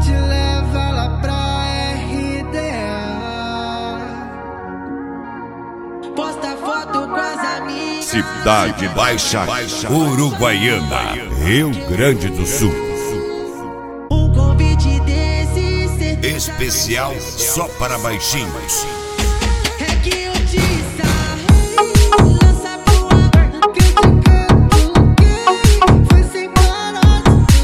te leva lá pra RDA. Posta foto com as amigas. Cidade Baixa, Uruguaiana, Rio Grande do Sul. Um convite desse Especial só para baixinhos. é que eu te sarrei, lança pro ar, criticando quem foi sem parar.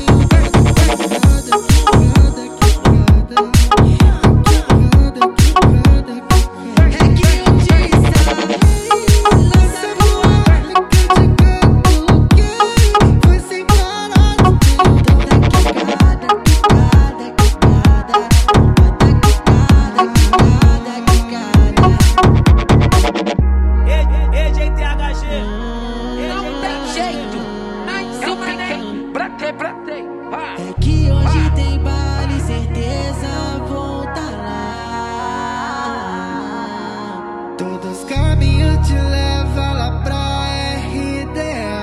É que eu te sarrei, lança pro ar, criticando quem foi sem parar. Não tem jeito, mas eu fiquei bratei. É que hoje tem baile, certeza vou tá lá. Todos os caminhos te levam lá pra RDA.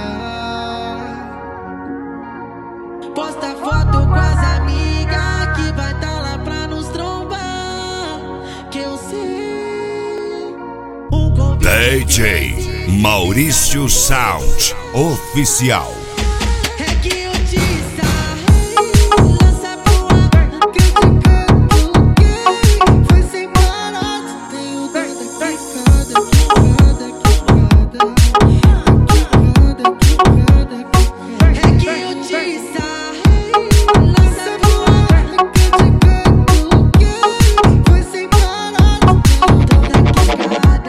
Posta foto com as amigas que vai tá lá pra nos trombar. Que eu sei. Um convite DJ Maurício Sound Oficial. é que eu te sarrei, lança pro ar, criticando quem foi sem parar. Tenho dor daqui, cada. É que eu te sarrei, lança pro ar, criticando quem foi sem parar. Tenho dor daqui, cada.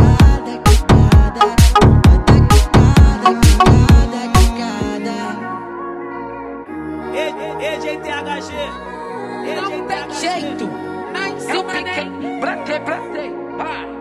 EGTHG. Não tem jeito, mas eu fiquei bratei.